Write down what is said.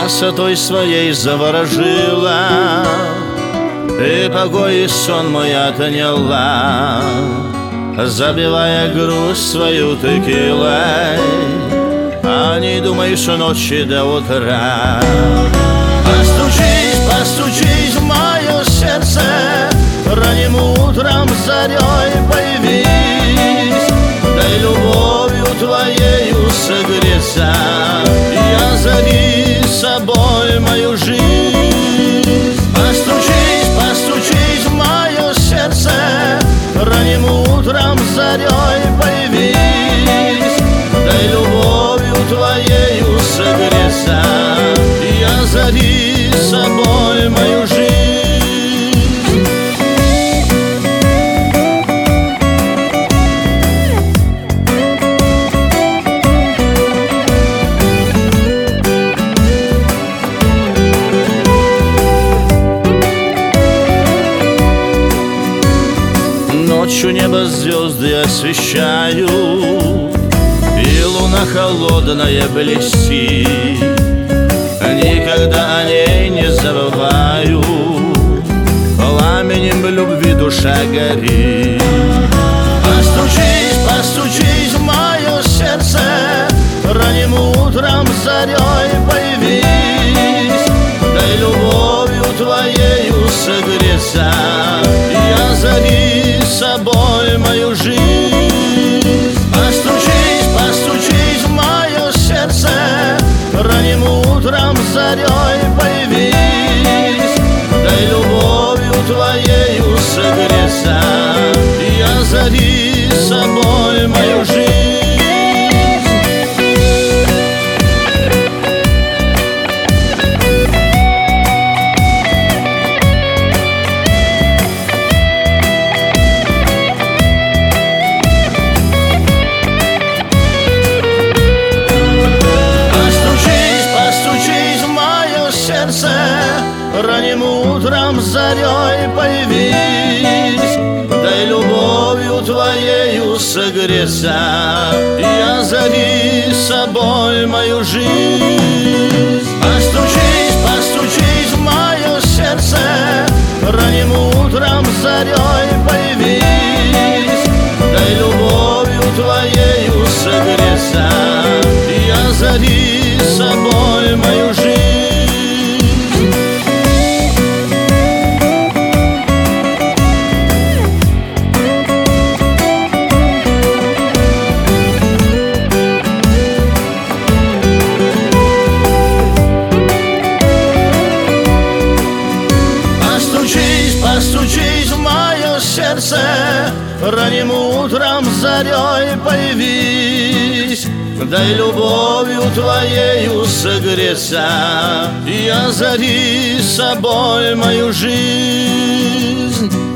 красотой своей заворожила, и покой и сон мой отняла, забивая грусть свою текилой. А не думай, что ночи до утра. Постучись, постучись в мое сердце, ранним утром зарей появись, дай любовью твоею согреться, и озари собой мою жизнь. Постучись, постучись в мое сердце, ранним утром зарей появись, дай любовью твоею согреться, и озари собой мою жизнь. Ночью небо звезды освещают, и луна холодная блестит. Никогда о ней не забываю, пламенем любви душа горит. Постучись, постучись в мое сердце, ранним утром зарей появись, дай любовью твоею согреться, и озари собой мою жизнь. Постучись, постучись в мое сердце, ранним утром зарей появись, дай любовью твоею согреться, и озари собой мою жизнь. Ранним утром зарей появись, дай любовью твоею согреться, и озари собой мою жизнь. Постучись, постучись в мое сердце, ранним утром зарей появись, дай любовью твоею согреться, и озари собой мою жизнь. Постучись в мое сердце, ранним утром зарей появись, дай любовью твоею согреться, и озари собой мою жизнь.